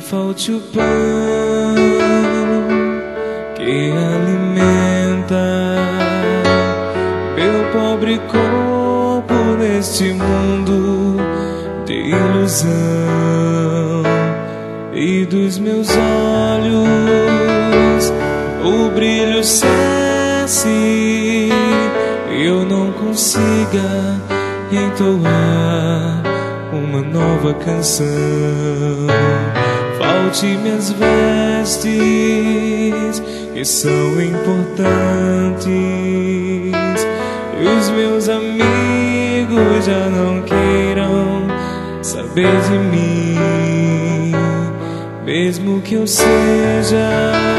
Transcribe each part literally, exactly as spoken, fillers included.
falte o pão que alimenta meu pobre corpo neste mundo de ilusão, e dos meus olhos o brilho cesse e eu não consiga entoar uma nova canção. Falte minhas vestes que são importantes, e os meus amigos já não queiram saber de mim, mesmo que eu seja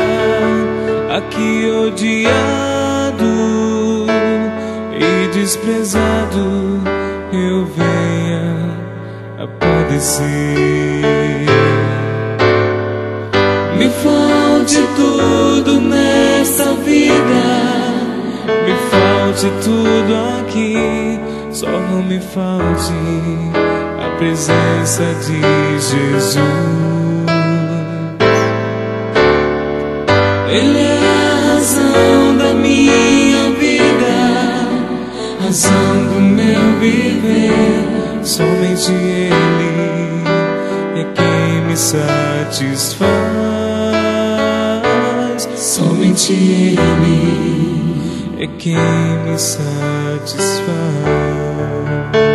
aqui odiado e desprezado, eu venha a padecer. Me falte tudo nesta vida, me falte tudo aqui, só não me falte a presença de Jesus. Ele é a razão da minha vida, razão do meu viver. Somente Ele é quem me satisfaz. Somente Ele é quem me satisfaz.